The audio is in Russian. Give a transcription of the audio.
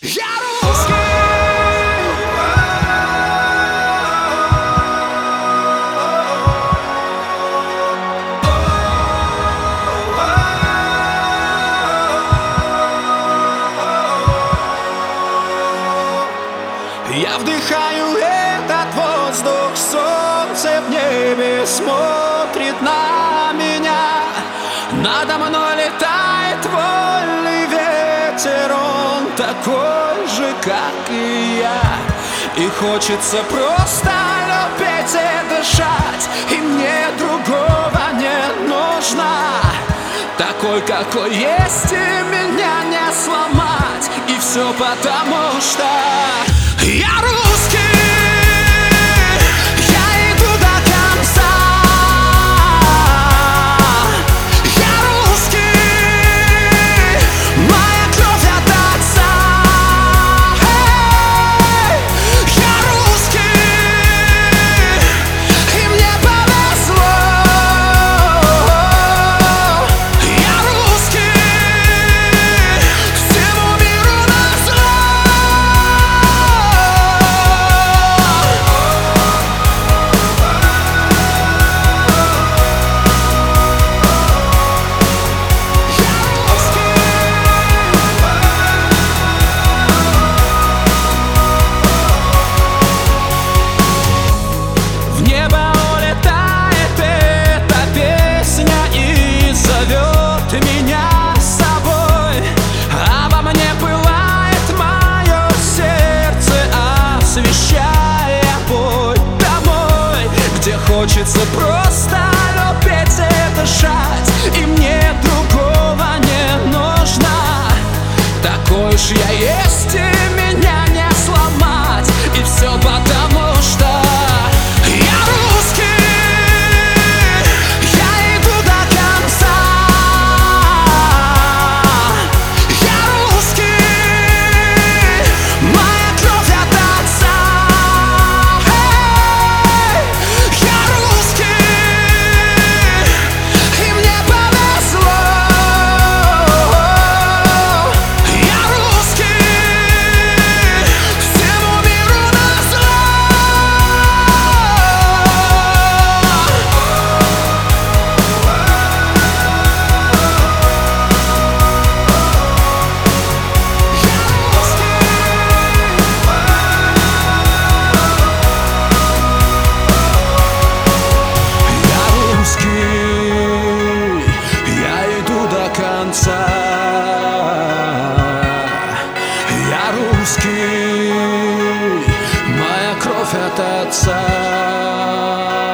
Я русский. Я вдыхаю этот воздух, солнце в небе смотрит на меня. Надо мной летает вольный ветер, он такой же, как и я. И хочется просто любить и дышать, и мне другого не нужно. Такой, какой есть, и меня не сломать. И все потому, что я русский. Я иду до конца. Я русский. Моя кровь от отца. Я русский. И мне повезло. Я русский. Всему миру назло. В небо улетает эта песня и зовет меня с собой. Обо мне пылает мое сердце, освещая путь домой, где хочется просто любить и дышать, и мне другого не нужно. Такой уж я есть, и меня не сломать. И все потому, что я русский. Я иду до конца. Я русский. Моя кровь от отца. Я русский. И мне повезло. Я русский. Всему миру назло. Я русский, я иду до конца. Я русский, моя кровь от отца.